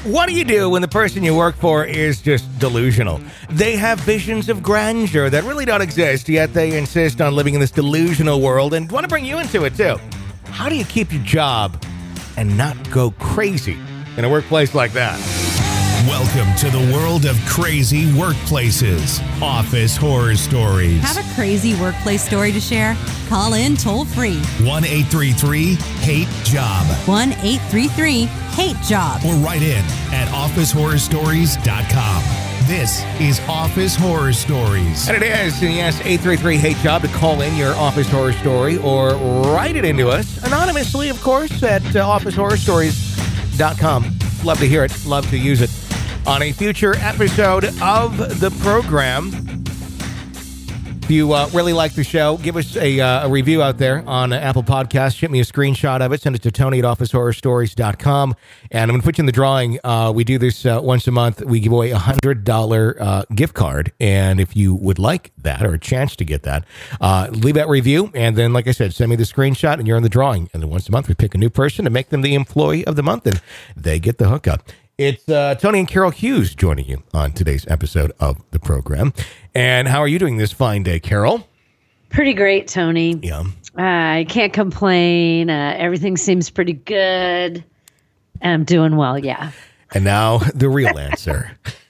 What do you do when the person you work for is just delusional? They have visions of grandeur that really don't exist, yet they insist on living in this delusional world and want to bring you into it too. How do you keep your job and not go crazy in a workplace like that? Welcome to the world of crazy workplaces. Office Horror Stories. Have a crazy workplace story to share? Call in toll free. 1-833-HATE-JOB. 1-833-HATE-JOB. Or write in at officehorrorstories.com. This is Office Horror Stories. And it is, and yes, 833-HATE-JOB to call in your Office Horror Story or write it into us anonymously, of course, at officehorrorstories.com. Love to hear it. Love to use it on a future episode of the program. If you really like the show, give us a review out there on Apple Podcasts. Shoot me a screenshot of it. Send it to Tony at officehorrorstories.com. And I'm going to put you in the drawing. We do this once a month. We give away a $100 gift card. And if you would like that or a chance to get that, leave that review. And then, like I said, send me the screenshot and you're in the drawing. And then once a month, we pick a new person to make them the employee of the month. And they get the hookup. It's Tony and Carol Hughes joining you on today's episode of the program. And how are you doing this fine day, Carol? Pretty great, Tony. Yeah. I can't complain. Everything seems pretty good. I'm doing well, yeah. And now the real answer.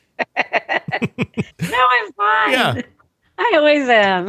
No, I'm fine. Yeah. I always am.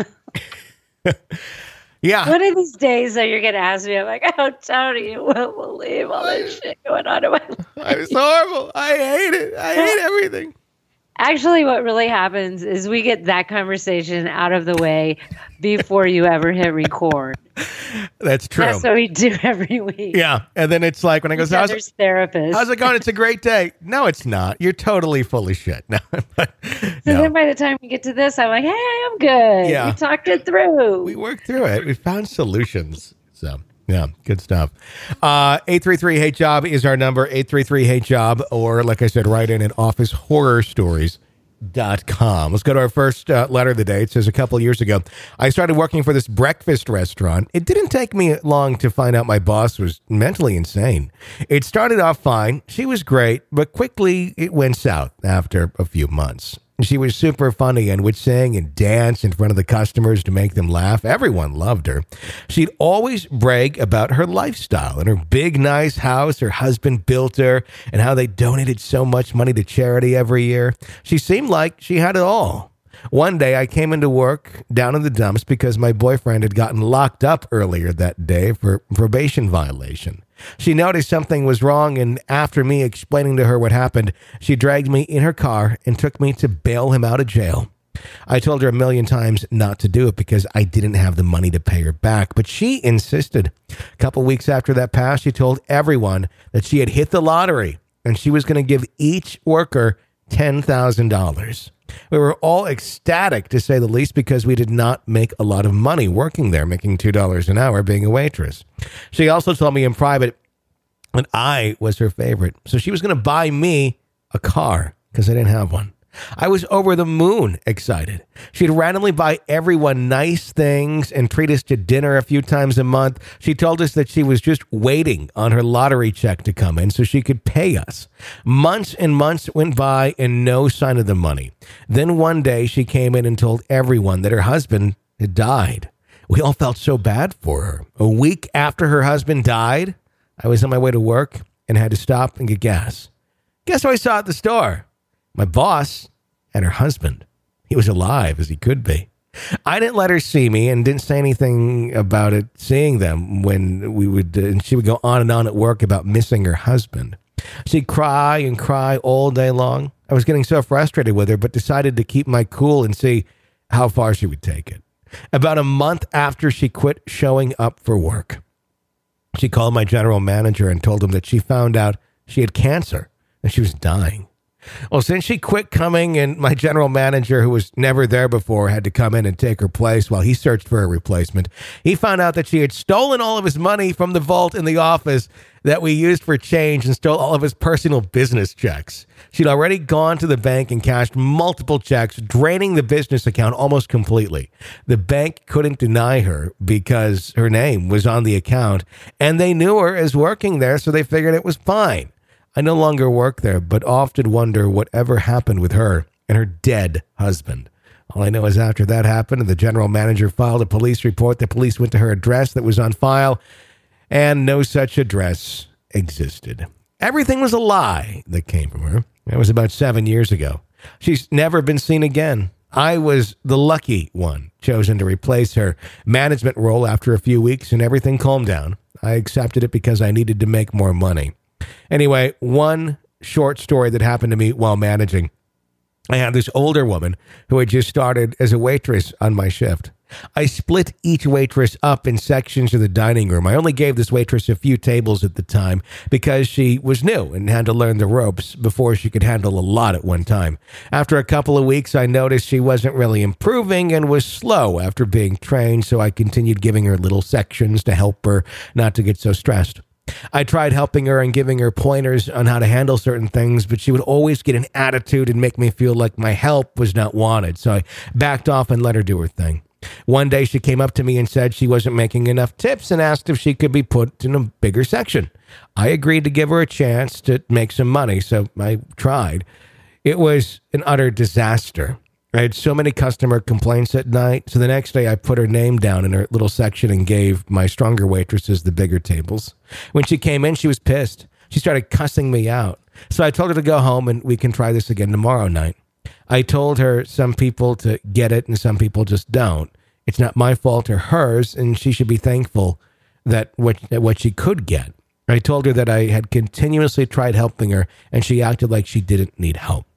Yeah. One of these days that you're going to ask me, I'm like, oh, Tony, you won't believe all this shit going on in my life. It's horrible. I hate it. I hate everything. Actually, what really happens is we get that conversation out of the way before you ever hit record. That's true. That's what we do every week. Yeah. And then it's like when I go, how's it going? It's a great day. No, it's not. You're totally full of shit. No. Then by the time we get to this, I'm like, hey, I'm good. Yeah. We talked it through. We worked through it. We found solutions. So, yeah, good stuff. 833-HATE-JOB is our number, 833-HATE-JOB, or like I said, write in at officehorrorstories.com. Let's go to our first letter of the day. It says, a couple years ago, I started working for this breakfast restaurant. It didn't take me long to find out my boss was mentally insane. It started off fine. She was great, but quickly it went south after a few months. She was super funny and would sing and dance in front of the customers to make them laugh. Everyone loved her. She'd always brag about her lifestyle and her big, nice house her husband built her and how they donated so much money to charity every year. She seemed like she had it all. One day I came into work down in the dumps because my boyfriend had gotten locked up earlier that day for probation violation. She noticed something was wrong, and after me explaining to her what happened, she dragged me in her car and took me to bail him out of jail. I told her a million times not to do it because I didn't have the money to pay her back, but she insisted. A couple weeks after that passed, she told everyone that she had hit the lottery and she was going to give each worker $10,000. We were all ecstatic, to say the least, because we did not make a lot of money working there, making $2 an hour being a waitress. She also told me in private that I was her favorite, so she was going to buy me a car because I didn't have one. I was over the moon excited. She'd randomly buy everyone nice things and treat us to dinner a few times a month. She told us that she was just waiting on her lottery check to come in so she could pay us. Months and months went by and no sign of the money. Then one day she came in and told everyone that her husband had died. We all felt so bad for her. A week after her husband died, I was on my way to work and had to stop and get gas. Guess who I saw at the store? My boss and her husband. He was alive as he could be. I didn't let her see me and didn't say anything about it, seeing them when we would, and she would go on and on at work about missing her husband. She'd cry and cry all day long. I was getting so frustrated with her, but decided to keep my cool and see how far she would take it. About a month after she quit showing up for work, she called my general manager and told him that she found out she had cancer and she was dying. Well, since she quit coming and my general manager, who was never there before, had to come in and take her place while he searched for a replacement, he found out that she had stolen all of his money from the vault in the office that we used for change and stole all of his personal business checks. She'd already gone to the bank and cashed multiple checks, draining the business account almost completely. The bank couldn't deny her because her name was on the account, and they knew her as working there, so they figured it was fine. I no longer work there, but often wonder whatever happened with her and her dead husband. All I know is after that happened and the general manager filed a police report, the police went to her address that was on file, and no such address existed. Everything was a lie that came from her. That was about 7 years ago. She's never been seen again. I was the lucky one chosen to replace her management role after a few weeks, and everything calmed down. I accepted it because I needed to make more money. Anyway, one short story that happened to me while managing. I had this older woman who had just started as a waitress on my shift. I split each waitress up in sections of the dining room. I only gave this waitress a few tables at the time because she was new and had to learn the ropes before she could handle a lot at one time. After a couple of weeks, I noticed she wasn't really improving and was slow after being trained, so I continued giving her little sections to help her not to get so stressed. I tried helping her and giving her pointers on how to handle certain things, but she would always get an attitude and make me feel like my help was not wanted, so I backed off and let her do her thing. One day she came up to me and said she wasn't making enough tips and asked if she could be put in a bigger section. I agreed to give her a chance to make some money, so I tried. It was an utter disaster. I had so many customer complaints at night, so the next day I put her name down in her little section and gave my stronger waitresses the bigger tables. When she came in, she was pissed. She started cussing me out. So I told her to go home and we can try this again tomorrow night. I told her some people to get it and some people just don't. It's not my fault or hers, and she should be thankful that what she could get. I told her that I had continuously tried helping her, and she acted like she didn't need help.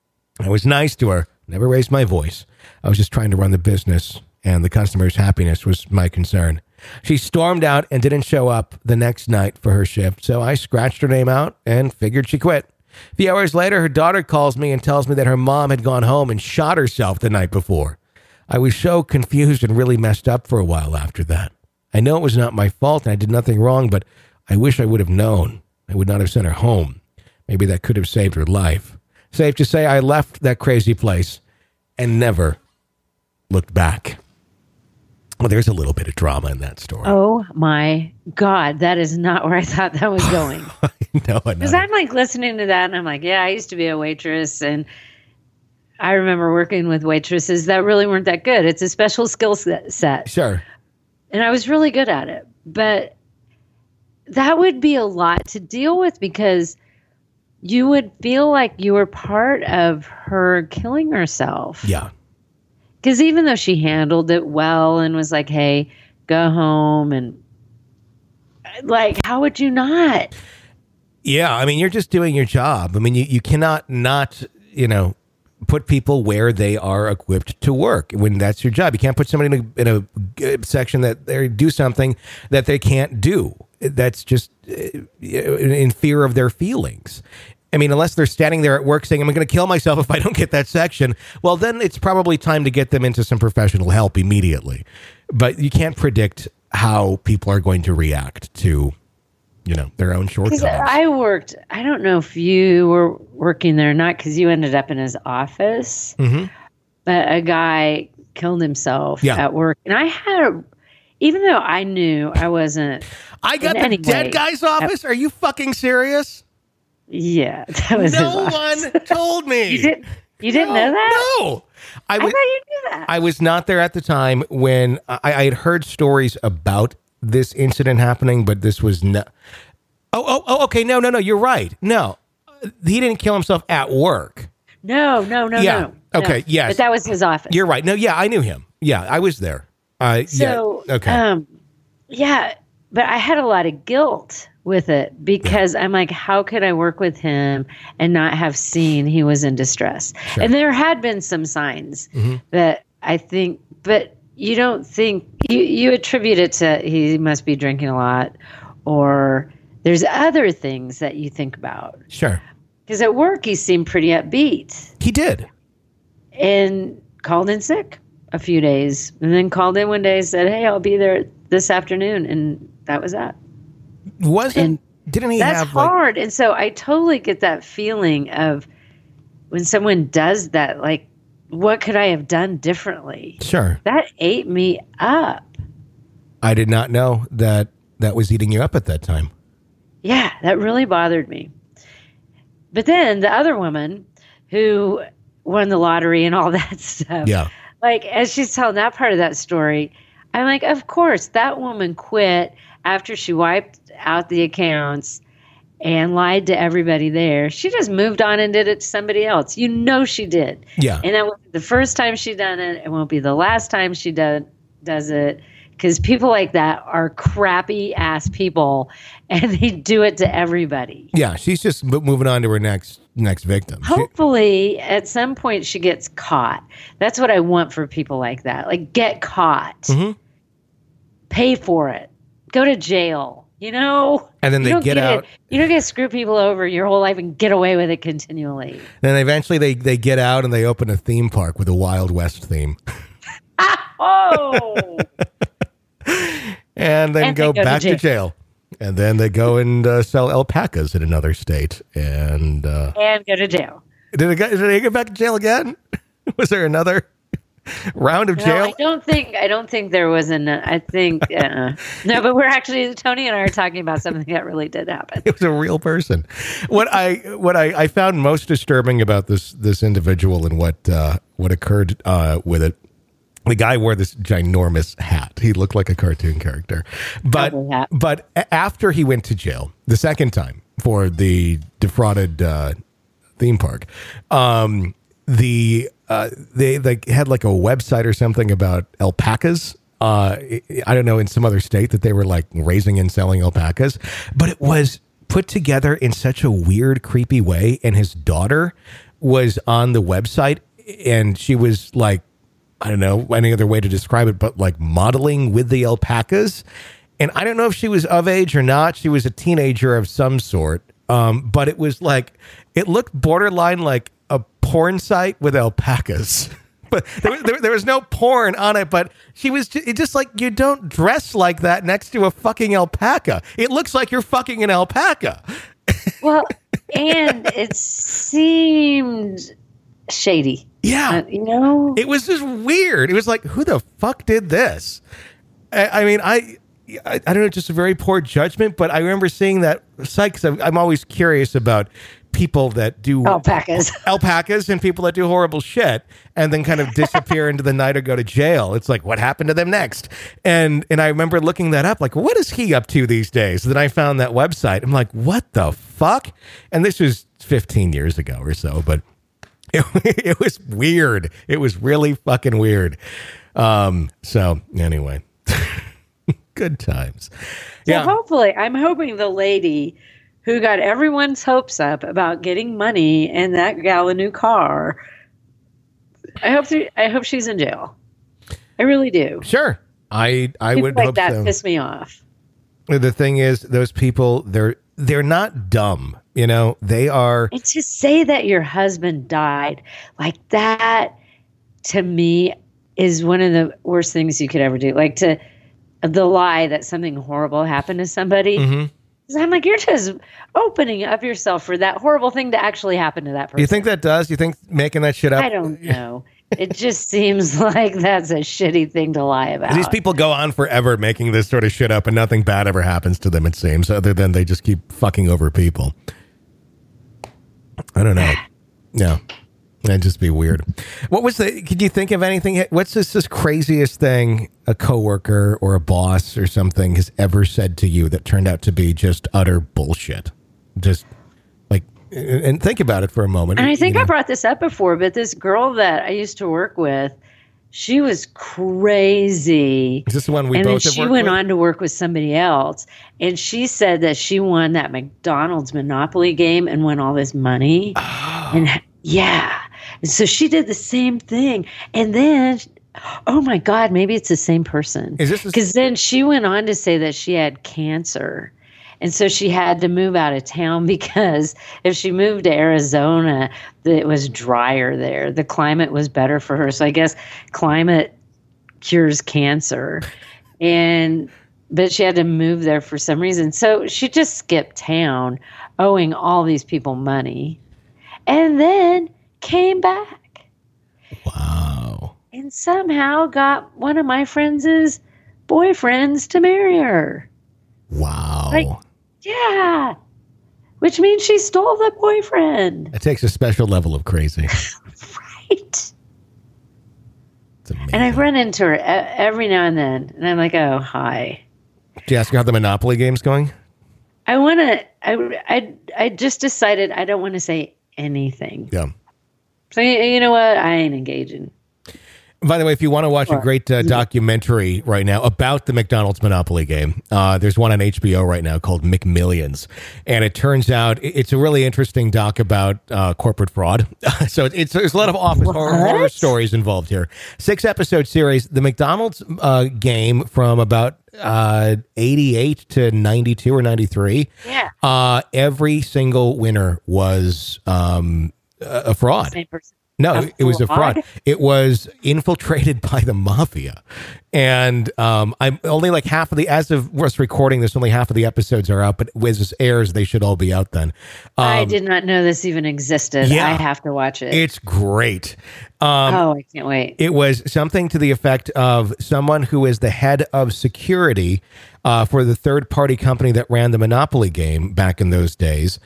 I was nice to her, never raised my voice. I was just trying to run the business, and the customer's happiness was my concern. She stormed out and didn't show up the next night for her shift, so I scratched her name out and figured she quit. A few hours later, her daughter calls me and tells me that her mom had gone home and shot herself the night before. I was so confused and really messed up for a while after that. I know it was not my fault and I did nothing wrong, but I wish I would have known. I would not have sent her home. Maybe that could have saved her life. Safe to say I left that crazy place and never looked back. Well, there's a little bit of drama in that story. Oh my God, that is not where I thought that was going. No, because I'm like listening to that and I'm like, yeah, I used to be a waitress and I remember working with waitresses that really weren't that good. It's a special skill set. Sure. And I was really good at it. But that would be a lot to deal with because you would feel like you were part of her killing herself. Yeah. Because even though she handled it well and was like, hey, go home and like, how would you not? Yeah. I mean, you're just doing your job. I mean, you cannot not, put people where they are equipped to work when that's your job. You can't put somebody in a section that they do something that they can't do. That's just in fear of their feelings. I mean, unless they're standing there at work saying, I'm going to kill myself if I don't get that section. Well, then it's probably time to get them into some professional help immediately. But you can't predict how people are going to react to their own shortcomings. I don't know if you were working there or not because you ended up in his office, but a guy killed himself at work. And even though I knew I wasn't. I got the dead guy's office? Are you fucking serious? Yeah. That was no one told me. You didn't know that? No. I thought you knew that. I was not there at the time when I had heard stories about this incident happening, but this was not. Oh, okay. No. You're right. No, he didn't kill himself at work. No. Yeah. Okay. Yes. But that was his office. You're right. No. Yeah. I knew him. Yeah. I was there. Okay. Yeah. But I had a lot of guilt with it because I'm like, how could I work with him and not have seen he was in distress? Sure. And there had been some signs that I think, but you don't think, you attribute it to he must be drinking a lot or there's other things that you think about. Sure. Because at work, he seemed pretty upbeat. He did. And called in sick a few days and then called in one day and said, hey, I'll be there this afternoon. And that was that. Didn't he that's have hard. And so I totally get that feeling of when someone does that, like, what could I have done differently? Sure. That ate me up. I did not know that was eating you up at that time. Yeah, that really bothered me. But then the other woman who won the lottery and all that stuff. Yeah. Like, as she's telling that part of that story, I'm like, of course, that woman quit after she wiped out the accounts and lied to everybody there. She just moved on and did it to somebody else. You know she did. Yeah. And that won't be the first time she done it. It won't be the last time she does it. Because people like that are crappy ass people, and they do it to everybody. Yeah, she's just moving on to her next victim. Hopefully, at some point, she gets caught. That's what I want for people like that. Like, get caught. Mm-hmm. Pay for it. Go to jail. You know? And then they get out. You don't get to screw people over your whole life and get away with it continually. Then eventually they get out and they open a theme park with a Wild West theme. Oh! And then go back to jail. And then they go and sell alpacas in another state. And go to jail. Did they get back to jail again? Was there another round of jail? No, I don't think there was I think no, but we're actually, Tony and I are talking about something that really did happen. It was a real person. What I found most disturbing about this individual and what occurred with it. The guy wore this ginormous hat. He looked like a cartoon character. But after he went to jail the second time for the defrauded theme park, they had like a website or something about alpacas. I don't know, in some other state that they were like raising and selling alpacas, but it was put together in such a weird, creepy way. And his daughter was on the website, and she was like, I don't know any other way to describe it, but like modeling with the alpacas. And I don't know if she was of age or not. She was a teenager of some sort. But it was like, it looked borderline like a porn site with alpacas. But there was no porn on it, but it's just like, you don't dress like that next to a fucking alpaca. It looks like you're fucking an alpaca. Well, and it seemed shady. Yeah. You know? It was just weird. It was like, who the fuck did this? I mean, I don't know, just a very poor judgment, but I remember seeing that site because I'm always curious about people that do alpacas and people that do horrible shit and then kind of disappear into the night or go to jail. It's like, what happened to them next? And I remember looking that up, like, what is he up to these days? So then I found that website. I'm like, what the fuck? And this was 15 years ago or so, but it was weird. It was really fucking weird. So anyway, good times. So hopefully, I'm hoping the lady who got everyone's hopes up about getting money and that gal a new car, I hope she's in jail. I really do. Sure. I would like hope that so. piss me off. The thing is, those people, they're not dumb. You know, they are. And to say that your husband died like that, to me, is one of the worst things you could ever do. Like the lie that something horrible happened to somebody. Mm-hmm. I'm like, you're just opening up yourself for that horrible thing to actually happen to that person. You think that does? You think making that shit up? I don't know. It just seems like that's a shitty thing to lie about. These people go on forever making this sort of shit up and nothing bad ever happens to them, it seems, other than they just keep fucking over people. I don't know. No. That'd just be weird. Could you think of anything? What's this craziest thing a coworker or a boss or something has ever said to you that turned out to be just utter bullshit? Just like, and think about it for a moment. And I think I brought this up before, but this girl that I used to work with, she was crazy. Is this the one we both have worked with? And she went on to work with somebody else. And she said that she won that McDonald's Monopoly game and won all this money. Oh. And yeah. And so she did the same thing. And then, oh my God, maybe it's the same person. Because then she went on to say that she had cancer. And so she had to move out of town because if she moved to Arizona, it was drier there. The climate was better for her. So I guess climate cures cancer. But she had to move there for some reason. So she just skipped town owing all these people money and then came back. Wow. And somehow got one of my friends' boyfriends to marry her. Wow. Like, yeah. which means she stole the boyfriend. It takes a special level of crazy. Right. It's amazing. And I run into her every now and then, and I'm like, oh, hi. Did you ask her how the Monopoly game's going? I just decided I don't want to say anything. Yeah. So, you know what? I ain't engaging. By the way, if you want to watch a great documentary right now about the McDonald's Monopoly game, there's one on HBO right now called McMillions. And it turns out it's a really interesting doc about corporate fraud. So there's a lot of office horror stories involved here. 6-episode series. The McDonald's game from about 88 to 92 or 93. Yeah. Every single winner was a fraud. Same person. No, it was a fraud. It was infiltrated by the mafia. And I'm only like half of as of us recording this, only half of the episodes are out, but as this airs, they should all be out then. I did not know this even existed. Yeah, I have to watch it. It's great. I can't wait. It was something to the effect of someone who is the head of security for the third-party company that ran the Monopoly game back in those days,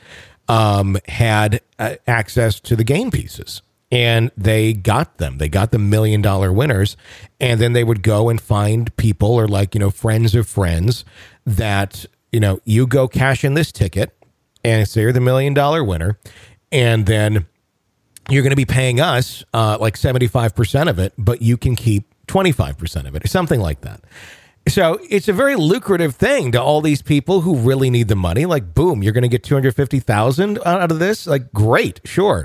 had access to the game pieces. And they got them. They got the $1 million winners. And then they would go and find people or friends of friends that, you go cash in this ticket and say you're the $1 million winner. And then you're going to be paying us like 75% of it, but you can keep 25% of it or something like that. So it's a very lucrative thing to all these people who really need the money. Like, boom, you're going to get $250,000 out of this. Like, great, sure.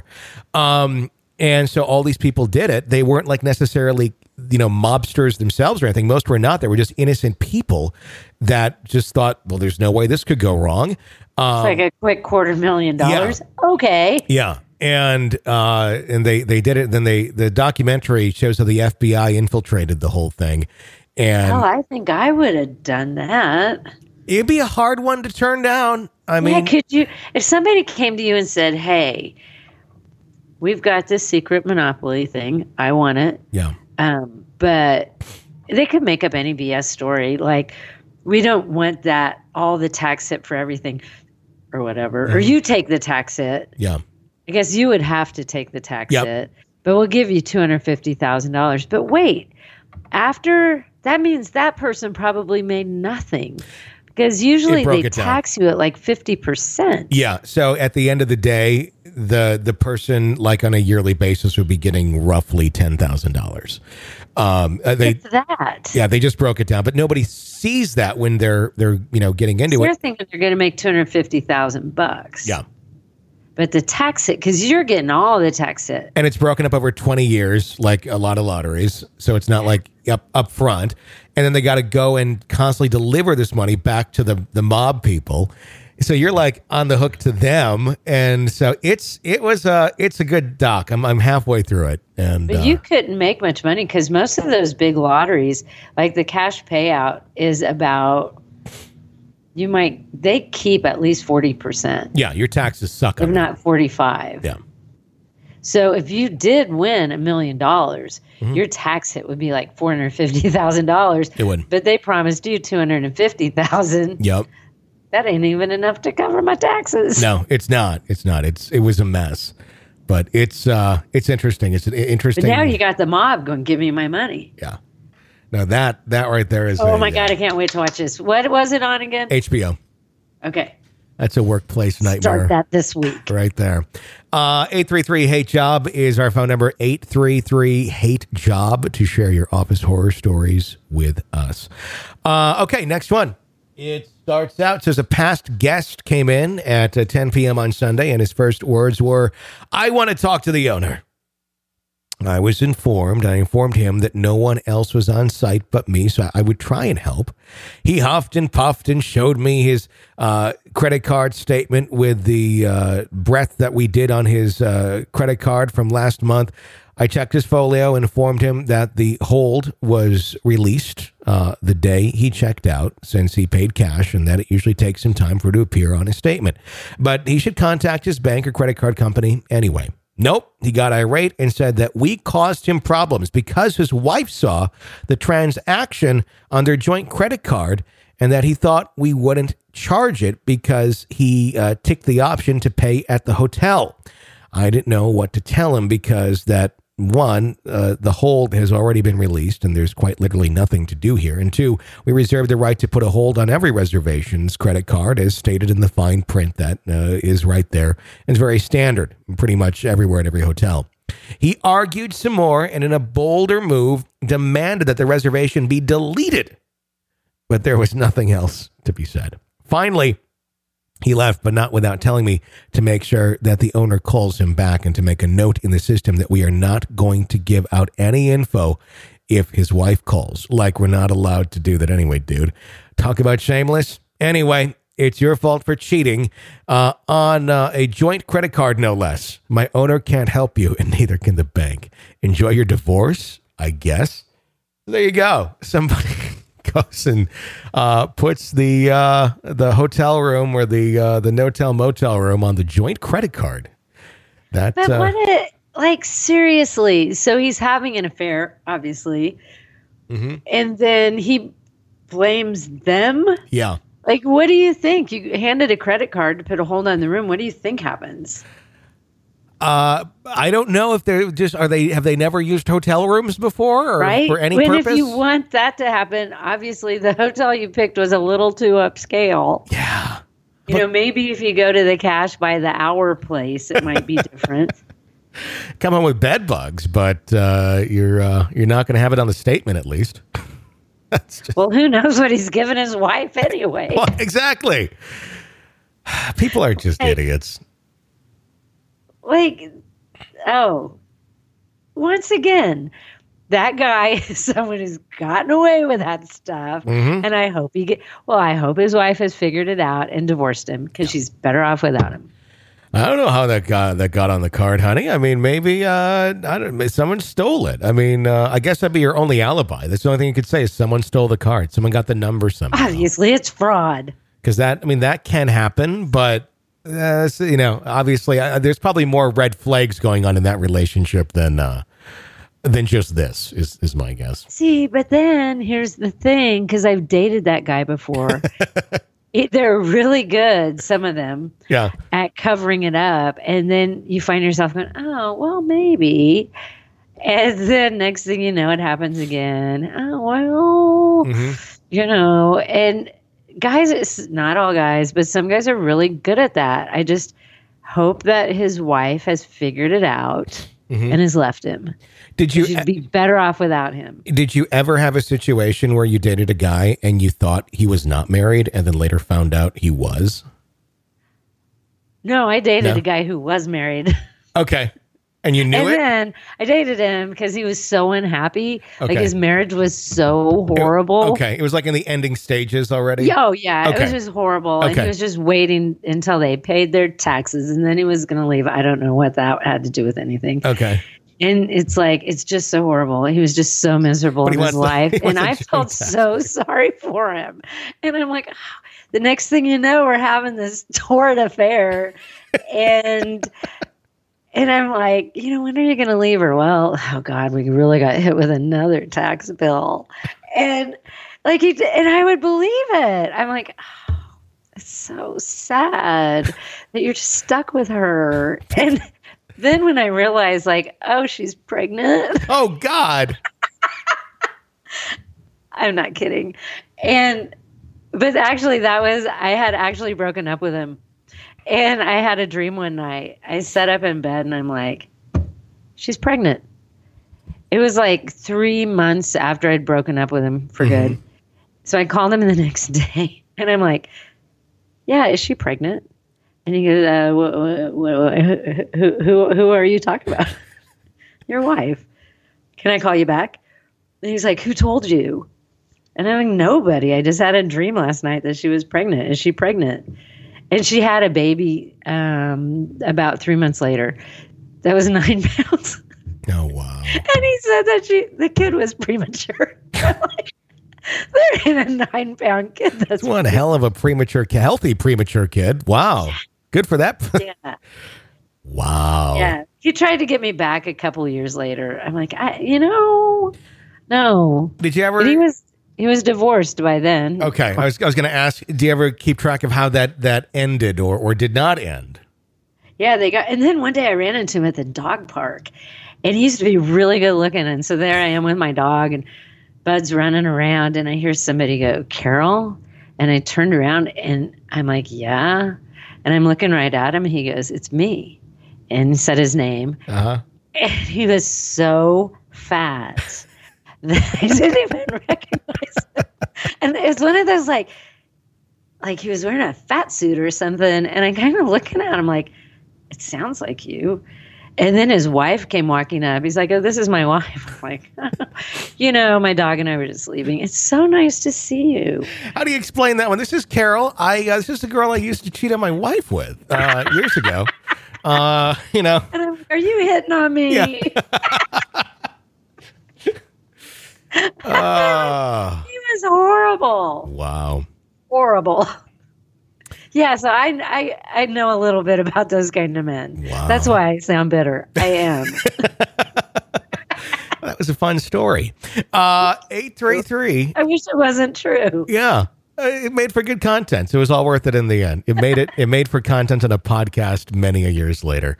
And so all these people did it. They weren't like necessarily, mobsters themselves or anything. Most were not. They were just innocent people that just thought, well, there's no way this could go wrong. It's like a quick $250,000. Yeah. Okay. Yeah. And they did it. Then the documentary shows how the FBI infiltrated the whole thing. And I think I would have done that. It'd be a hard one to turn down. I mean, could you, if somebody came to you and said, hey, we've got this secret Monopoly thing. I want it. Yeah. But they could make up any BS story. Like, we don't want that, all the tax hit for everything or whatever. Mm-hmm. Or you take the tax hit. Yeah. I guess you would have to take the tax yep. hit. But we'll give you $250,000. But wait, after, that means that person probably made nothing. Because usually they tax you at like 50%. Yeah. So at the end of the day, the person, like on a yearly basis, would be getting roughly $10,000. It's that. Yeah, they just broke it down, but nobody sees that when they're getting into it. They're thinking they're going to make $250,000. Yeah. But the tax hit, because you're getting all the tax hit. And it's broken up over 20 years, like a lot of lotteries. So it's not like up front. And then they got to go and constantly deliver this money back to the mob people. So you're like on the hook to them. And so it's a good doc. I'm halfway through it. But you couldn't make much money because most of those big lotteries, like the cash payout is about, they keep at least 40%. Yeah, your taxes suck. If not 45. Yeah. So if you did win $1 million, mm-hmm. your tax hit would be like $450,000. It would. But they promised you $250,000. Yep. That ain't even enough to cover my taxes. No, it's not. It's not. It was a mess. But it's interesting. It's interesting. But now you got the mob going, give me my money. Yeah. No, that right there is. Oh my God, I can't wait to watch this. What was it on again? HBO. Okay. That's a workplace nightmare. Start that this week. Right there. 833-HATE-JOB is our phone number, 833-HATE-JOB, to share your office horror stories with us. Okay, next one. It starts out, says a past guest came in at 10 p.m. on Sunday, and his first words were, "I want to talk to the owner." I informed him that no one else was on site but me, so I would try and help. He huffed and puffed and showed me his credit card statement with the breath that we did on his credit card from last month. I checked his folio and informed him that the hold was released the day he checked out, since he paid cash, and that it usually takes some time for it to appear on his statement. But he should contact his bank or credit card company anyway. Nope, he got irate and said that we caused him problems because his wife saw the transaction on their joint credit card and that he thought we wouldn't charge it because he ticked the option to pay at the hotel. I didn't know what to tell him because that, one, the hold has already been released and there's quite literally nothing to do here. And two, we reserve the right to put a hold on every reservation's credit card as stated in the fine print that is right there. It's very standard, pretty much everywhere at every hotel. He argued some more and in a bolder move demanded that the reservation be deleted. But there was nothing else to be said. Finally, he left, but not without telling me to make sure that the owner calls him back and to make a note in the system that we are not going to give out any info if his wife calls. Like we're not allowed to do that anyway, dude. Talk about shameless. Anyway, it's your fault for cheating on a joint credit card, no less. My owner can't help you, and neither can the bank. Enjoy your divorce, I guess. There you go. Somebody goes and puts the hotel room or the no-tell motel room on the joint credit card. But seriously. So he's having an affair, obviously, and then he blames them. Yeah. Like, what do you think? You handed a credit card to put a hold on the room. What do you think happens? I don't know if they're just have they never used hotel rooms before or right? for any purpose? If you want that to happen, obviously the hotel you picked was a little too upscale. Yeah. Maybe if you go to the cash by the hour place, it might be different. Come on with bed bugs, but you're not going to have it on the statement at least. Well, who knows what he's given his wife anyway? Well, exactly. People are just idiots. Once again, that guy is someone who's gotten away with that stuff. And I hope I hope his wife has figured it out and divorced him because she's better off without him. I don't know how that got on the card, honey. I mean, maybe someone stole it. I mean, I guess that'd be your only alibi. That's the only thing you could say is someone stole the card. Someone got the number somehow. Obviously, it's fraud. Because that can happen, but obviously, there's probably more red flags going on in that relationship than just this. Is my guess. See, but then here's the thing, because I've dated that guy before. They're really good, some of them, at covering it up. And then you find yourself going, oh, well, maybe. And then next thing you know, it happens again. Oh, well, and guys, it's not all guys, but some guys are really good at that. I just hope that his wife has figured it out and has left him. She'd be better off without him. Did you ever have a situation where you dated a guy and you thought he was not married and then later found out he was? No, I dated a guy who was married. Okay. And you knew and it? And then I dated him because he was so unhappy. Okay. Like his marriage was so horrible. It was like in the ending stages already? Oh, yeah. Okay. It was just horrible. And he was just waiting until they paid their taxes and then he was going to leave. I don't know what that had to do with anything. Okay. And it's like, it's just so horrible. He was just so miserable in his life. And I felt so sorry for him. And I'm like, the next thing you know, we're having this torrid affair. And I'm like, when are you going to leave her? Well, oh God, we really got hit with another tax bill. And and I would believe it. I'm like, oh, it's so sad that you're just stuck with her. And then when I realized, she's pregnant. Oh, God. I'm not kidding. But actually I had actually broken up with him. And I had a dream one night. I sat up in bed and I'm like, she's pregnant. It was 3 months after I'd broken up with him for good. So I called him the next day and I'm like, yeah, is she pregnant? And he goes, who are you talking about? Your wife. Can I call you back? And he's like, who told you? And I'm like, nobody. I just had a dream last night that she was pregnant. Is she pregnant? And she had a baby about 3 months later. That was 9 pounds. Oh, wow. And he said that the kid was premature. They're in a 9-pound kid. That's one hell of a healthy premature kid. Wow. Good for that. Yeah. Wow. Yeah. He tried to get me back a couple of years later. I'm like, no. Did you ever? He was divorced by then. Okay. I was going to ask, do you ever keep track of how that ended or did not end? Yeah, and then one day I ran into him at the dog park, and he used to be really good looking. And so there I am with my dog, and Bud's running around, and I hear somebody go, "Carol?" And I turned around, and I'm like, "Yeah." And I'm looking right at him, and he goes, "It's me." And he said his name. Uh-huh. And he was so fat that I didn't even recognize him. And it was one of those like he was wearing a fat suit or something. And I kind of looking at him like, it sounds like you. And then his wife came walking up. He's like, "Oh, this is my wife." I'm like, my dog and I were just leaving. "It's so nice to see you." How do you explain that one? This is Carol. This is the girl I used to cheat on my wife with years ago. And I'm like, "Are you hitting on me?" Yeah. He was horrible. Wow. Horrible. Yeah, so I know a little bit about those kind of men. Wow. That's why I sound bitter. I am. That was a fun story. 833. I wish it wasn't true. Yeah. It made for good content. So it was all worth it in the end. It made for content on a podcast many years later.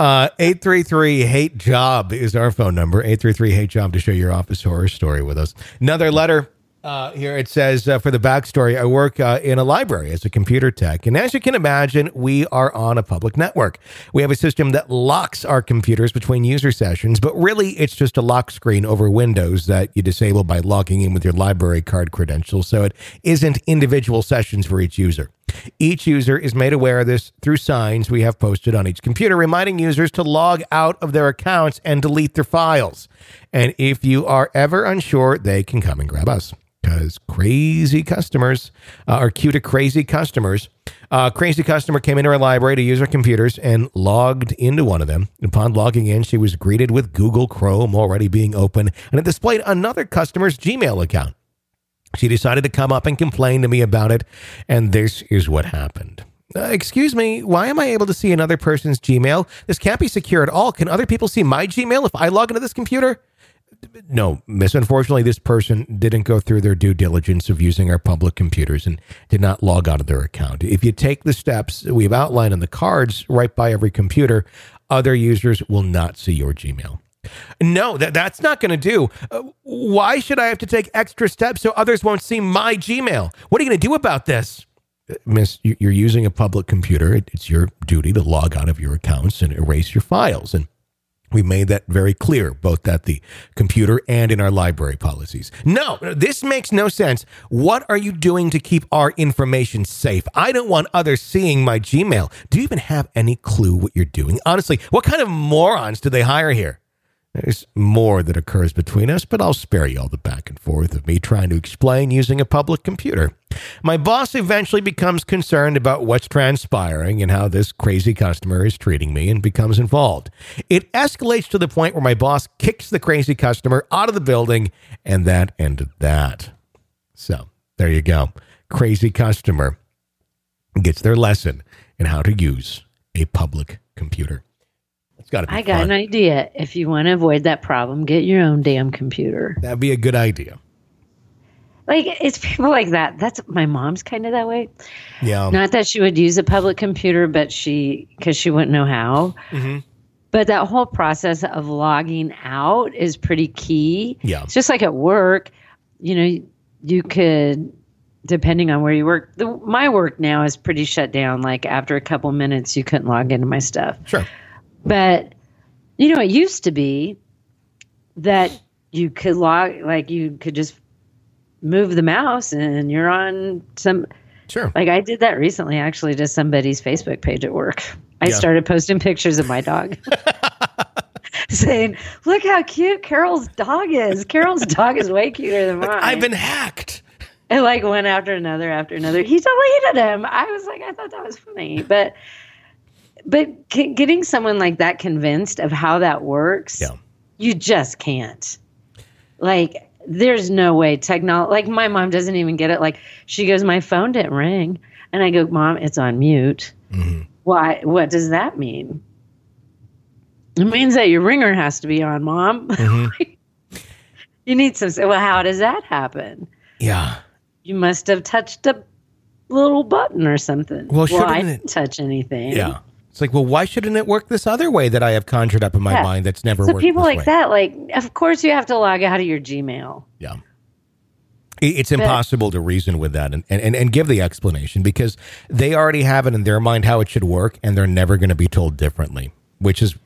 833-HATE-JOB is our phone number. 833-HATE-JOB to share your office horror story with us. Another letter. Here it says, for the backstory, I work in a library as a computer tech. And as you can imagine, we are on a public network. We have a system that locks our computers between user sessions, but really it's just a lock screen over Windows that you disable by logging in with your library card credentials. So it isn't individual sessions for each user. Each user is made aware of this through signs we have posted on each computer, reminding users to log out of their accounts and delete their files. And if you are ever unsure, they can come and grab us. Because crazy customers are cue to crazy customers. Crazy customer came into our library to use our computers and logged into one of them. Upon logging in, she was greeted with Google Chrome already being open, and it displayed another customer's Gmail account. She decided to come up and complain to me about it, and this is what happened. Excuse me, why am I able to see another person's Gmail? This can't be secure at all. Can other people see my Gmail if I log into this computer? No, miss. Unfortunately, this person didn't go through their due diligence of using our public computers and did not log out of their account. If you take the steps we've outlined on the cards right by every computer, other users will not see your Gmail. No, that's not going to do. Why should I have to take extra steps so others won't see my Gmail? What are you going to do about this? Miss, you're using a public computer. It's your duty to log out of your accounts and erase your files. And we made that very clear, both at the computer and in our library policies. No, this makes no sense. What are you doing to keep our information safe? I don't want others seeing my Gmail. Do you even have any clue what you're doing? Honestly, what kind of morons do they hire here? There's more that occurs between us, but I'll spare you all the back and forth of me trying to explain using a public computer. My boss eventually becomes concerned about what's transpiring and how this crazy customer is treating me and becomes involved. It escalates to the point where my boss kicks the crazy customer out of the building, and that ended that. So, there you go. Crazy customer gets their lesson in how to use a public computer. I got an idea. If you want to avoid that problem, get your own damn computer. That'd be a good idea. Like, it's people like that. My mom's kind of that way. Yeah. Not that she would use a public computer, but because she wouldn't know how. Mm-hmm. But that whole process of logging out is pretty key. Yeah. It's just like at work, you could, depending on where you work. My work now is pretty shut down. Like after a couple minutes, you couldn't log into my stuff. Sure. But, it used to be that you could you could just move the mouse and you're on some. Sure. Like I did that recently, actually, to somebody's Facebook page at work. I started posting pictures of my dog saying, "Look how cute Carol's dog is. Carol's dog is way cuter than mine. I've been hacked." And one after another. He deleted him. I thought that was funny. But getting someone like that convinced of how that works, you just can't. Like, there's no way technology. Like, my mom doesn't even get it. Like, she goes, "My phone didn't ring," and I go, "Mom, it's on mute." Mm-hmm. Why? What does that mean? It means that your ringer has to be on, Mom. Mm-hmm. You need some. Well, how does that happen? Yeah. You must have touched a little button or something. Well, I didn't touch anything. Yeah. It's like, well, why shouldn't it work this other way that I have conjured up in my mind that's never worked? So people this like way? that, like, of course you have to log out of your Gmail. Yeah. It's impossible to reason with that and give the explanation because they already have it in their mind how it should work, and they're never going to be told differently, which is,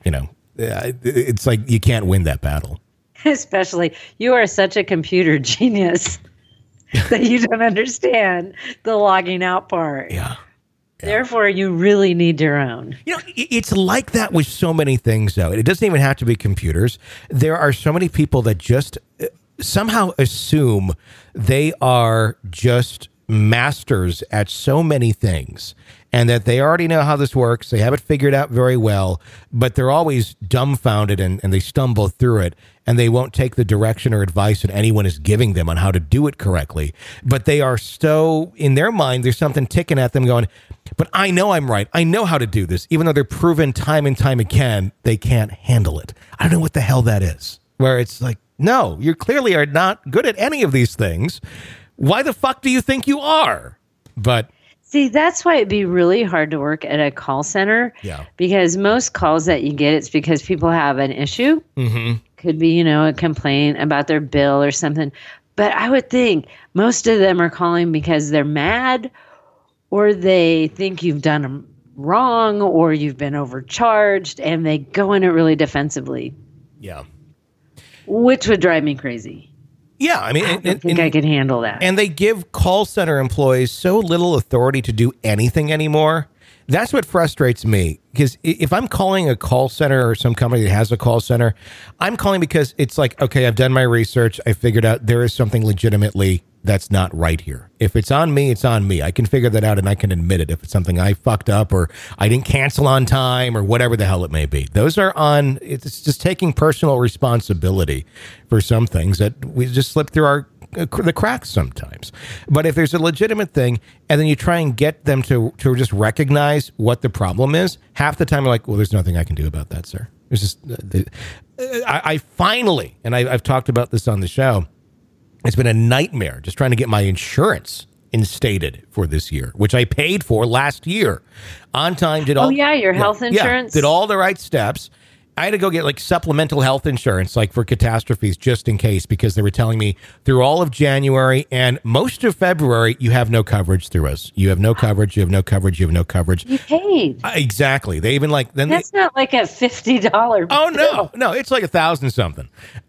it's like you can't win that battle. Especially, you are such a computer genius that you don't understand the logging out part. Yeah. Therefore, you really need your own. It's like that with so many things, though. It doesn't even have to be computers. There are so many people that just somehow assume they are just masters at so many things and that they already know how this works. They have it figured out very well, but they're always dumbfounded and they stumble through it, and they won't take the direction or advice that anyone is giving them on how to do it correctly. But they are so, in their mind, there's something ticking at them going, but I know I'm right. I know how to do this, even though they're proven time and time again, they can't handle it. I don't know what the hell that is, where it's like, no, you clearly are not good at any of these things. Why the fuck do you think you are? But see, that's why it'd be really hard to work at a call center. Yeah. Because most calls that you get, it's because people have an issue. Mm-hmm. Could be, a complaint about their bill or something. But I would think most of them are calling because they're mad, or they think you've done them wrong, or you've been overcharged, and they go in it really defensively. Yeah. Which would drive me crazy. Yeah, I mean, I think I could handle that. And they give call center employees so little authority to do anything anymore. That's what frustrates me, because if I'm calling a call center or some company that has a call center, I'm calling because it's like, okay, I've done my research. I figured out there is something legitimately that's not right here. If it's on me, it's on me. I can figure that out and I can admit it. If it's something I fucked up or I didn't cancel on time or whatever the hell it may be. Those are on, it's just taking personal responsibility for some things that we just slip through the cracks sometimes. But if there's a legitimate thing and then you try and get them to just recognize what the problem is, half the time you're like, well, there's nothing I can do about that, sir. It's just, I finally, and I've talked about this on the show, it's been a nightmare just trying to get my insurance instated for this year, which I paid for last year on time. Your health insurance? Did all the right steps. I had to go get like supplemental health insurance, like for catastrophes, just in case, because they were telling me through all of January and most of February, you have no coverage through us. You have no coverage. You have no coverage. You have no coverage. You paid. Exactly. They even like, then that's not like a $50 bill. Oh, no, it's like $1,000 something.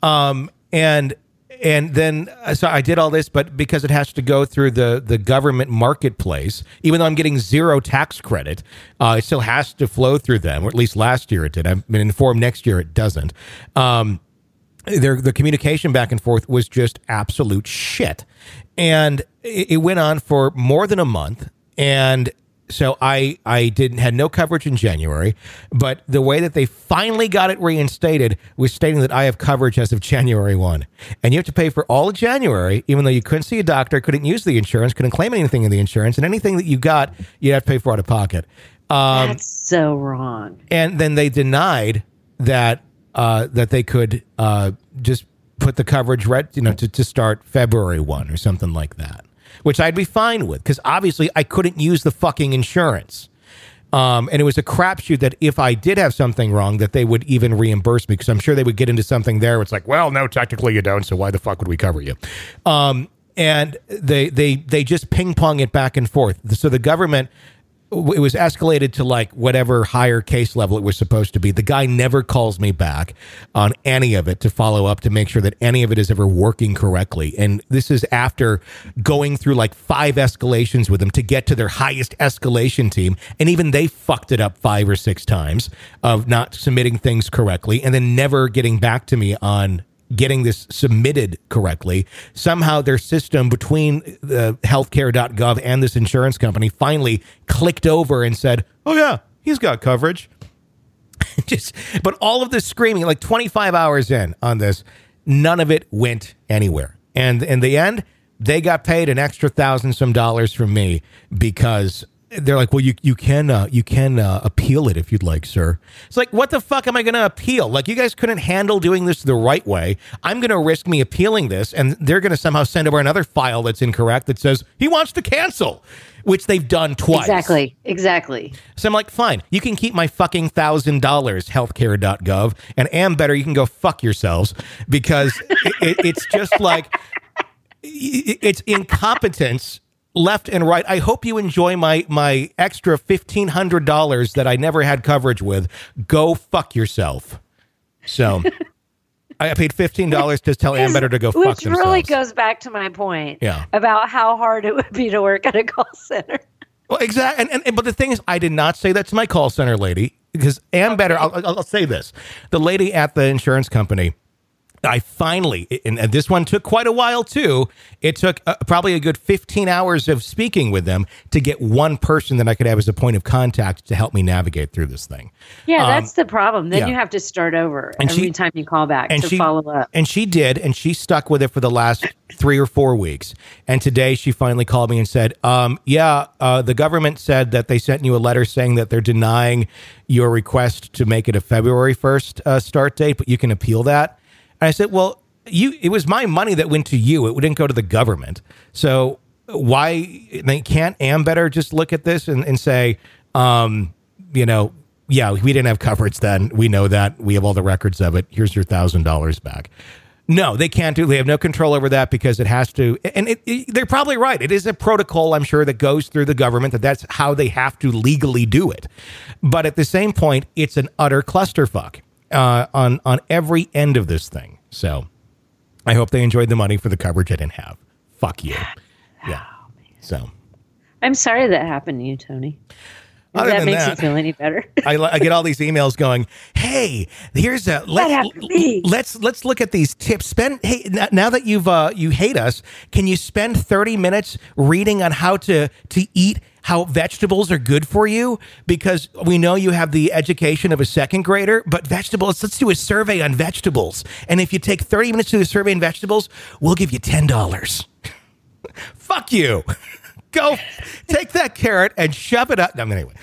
And then, so I did all this, but because it has to go through the government marketplace, even though I'm getting zero tax credit, it still has to flow through them, or at least last year it did. I've been informed next year it doesn't. The communication back and forth was just absolute shit. And it went on for more than a month. And so I had no coverage in January, but the way that they finally got it reinstated was stating that I have coverage as of January 1. And you have to pay for all of January, even though you couldn't see a doctor, couldn't use the insurance, couldn't claim anything in the insurance, and anything that you got, you'd have to pay for out of pocket. That's so wrong. And then they denied that they could just put the coverage to start February 1 or something like that, which I'd be fine with, because obviously I couldn't use the fucking insurance. And it was a crapshoot that if I did have something wrong, that they would even reimburse me, because I'm sure they would get into something there where it's like, well, no, technically you don't, so why the fuck would we cover you? And they just ping pong it back and forth. So the government, it was escalated to like whatever higher case level it was supposed to be. The guy never calls me back on any of it to follow up to make sure that any of it is ever working correctly. And this is after going through like 5 escalations with them to get to their highest escalation team. And even they fucked it up 5 or 6 times of not submitting things correctly and then never getting back to me on getting this submitted correctly. Somehow their system between the healthcare.gov and this insurance company finally clicked over and said, oh yeah, he's got coverage. But all of this screaming, like 25 hours in on this, none of it went anywhere. And in the end, they got paid an extra $1,000 some from me because they're like, well, you can appeal it if you'd like, sir. It's like, what the fuck am I going to appeal? Like, you guys couldn't handle doing this the right way. I'm going to risk me appealing this, and they're going to somehow send over another file that's incorrect that says he wants to cancel, which they've done twice. Exactly. So I'm like, fine, you can keep my fucking $1,000, healthcare.gov, and Ambetter, you can go fuck yourselves, because it's just like, it's incompetence left and right. I hope you enjoy my extra $1,500 that I never had coverage with. Go fuck yourself. So I paid $15 to tell Ambetter to go fuck themselves. Which really goes back to my point about how hard it would be to work at a call center. Well, exactly. And but the thing is, I did not say that to my call center lady, because Ambetter, I'll say this. The lady at the insurance company, I finally, and this one took quite a while too. It took probably a good 15 hours of speaking with them to get one person that I could have as a point of contact to help me navigate through this thing. Yeah, that's the problem. Then you have to start over every time you call back to follow up. And she did, and she stuck with it for the last 3 or 4 weeks. And today she finally called me and said, the government said that they sent you a letter saying that they're denying your request to make it a February 1st start date, but you can appeal that. And I said, well, it was my money that went to you. It didn't go to the government. So why can't Ambetter just look at this and say, we didn't have coverage then. We know that. We have all the records of it. Here's your $1,000 back. No, they can't do. They have no control over that because it has to. And they're probably right. It is a protocol, I'm sure, that goes through the government that's how they have to legally do it. But at the same point, it's an utter clusterfuck. On every end of this thing. So I hope they enjoyed the money for the coverage I didn't have. Fuck you. Yeah. So I'm sorry that happened to you, Tony. If that makes you feel any better. I get all these emails going, hey, here's let's look at these tips. Now that you hate us, can you spend 30 minutes reading on how to eat, how vegetables are good for you? Because we know you have the education of a second grader, but vegetables, let's do a survey on vegetables. And if you take 30 minutes to do a survey on vegetables, we'll give you $10. Fuck you. Go take that carrot and shove it up. No, anyway.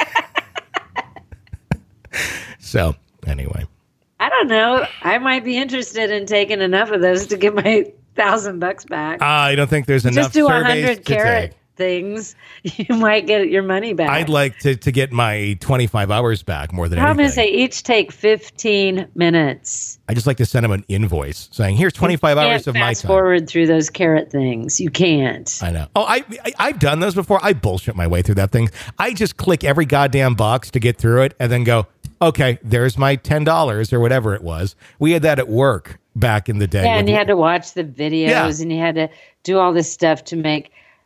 So, anyway. I don't know. I might be interested in taking enough of those to get my $1,000 back. I don't think there's enough. Just do 100 carrot things. You might get your money back. I'd like to get my 25 hours back more than anything. Problem is they each take 15 minutes. I just like to send them an invoice saying, here's 25 hours of my time. Fast forward through those carrot things. You can't. I know. Oh, I've done those before. I bullshit my way through that thing. I just click every goddamn box to get through it and then go, okay, there's my $10 or whatever it was. We had that at work back in the day. Yeah, and you had to watch the videos and you had to do all this stuff to make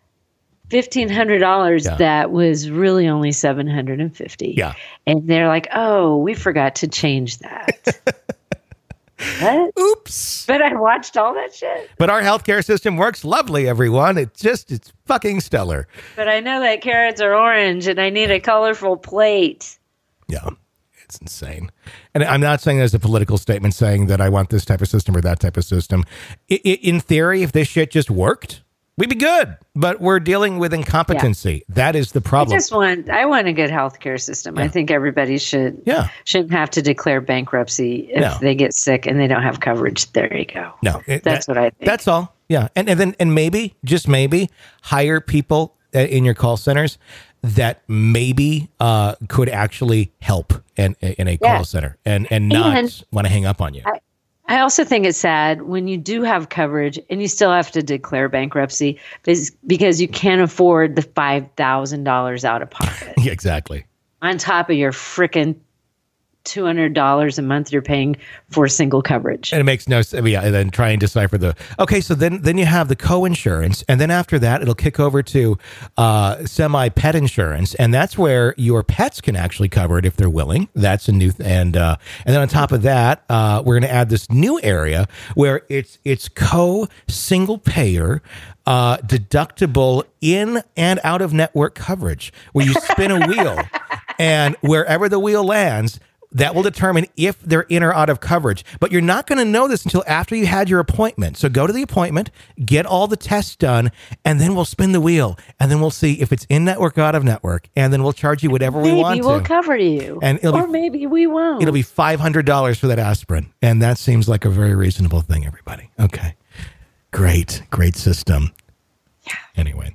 $1,500 that was really only $750. Yeah. And they're like, oh, we forgot to change that. What? Oops. But I watched all that shit. But our healthcare system works lovely, everyone. It's fucking stellar. But I know that carrots are orange and I need a colorful plate. Yeah. It's insane. And I'm not saying there's a political statement saying that I want this type of system or that type of system. In theory, if this shit just worked, we'd be good, but we're dealing with incompetency. Yeah. That is the problem. I want a good healthcare system. Yeah. I think everybody shouldn't have to declare bankruptcy if they get sick and they don't have coverage. There you go. No, that's what I think. That's all. Yeah. And maybe, just maybe, hire people in your call centers that maybe could actually help in a call center and not want to hang up on you. I also think it's sad when you do have coverage and you still have to declare bankruptcy because you can't afford the $5,000 out of pocket. Yeah, exactly. On top of your frickin' $200 a month you're paying for single coverage. And it makes no sense. Yeah, and then try and decipher so then you have the co-insurance, and then after that it'll kick over to semi-pet insurance, and that's where your pets can actually cover it if they're willing. That's a new and then on top of that, we're going to add this new area where it's single payer deductible in and out of network coverage, where you spin a wheel and wherever the wheel lands, That will determine if they're in or out of coverage. But you're not going to know this until after you had your appointment. So go to the appointment, get all the tests done, and then we'll spin the wheel. And then we'll see if it's in network or out of network. And then we'll charge you whatever we want to. Maybe we'll cover you. And maybe we won't. It'll be $500 for that aspirin. And that seems like a very reasonable thing, everybody. Okay. Great system. Yeah. Anyway,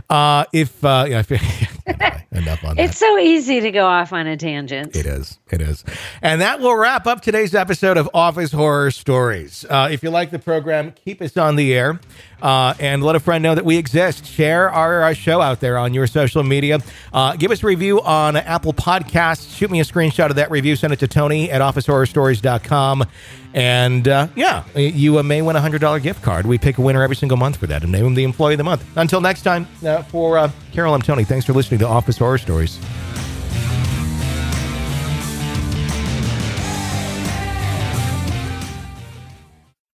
enough on that. It's so easy to go off on a tangent. It is. And that will wrap up today's episode of Office Horror Stories. If you like the program, keep us on the air and let a friend know that we exist. Share our show out there on your social media. Give us a review on Apple Podcasts. Shoot me a screenshot of that review. Send it to Tony at officehorrorstories.com. And you may win a $100 gift card. We pick a winner every single month for that and name them the Employee of the Month. Until next time, for Carol, I'm Tony. Thanks for listening to Office Horror Stories.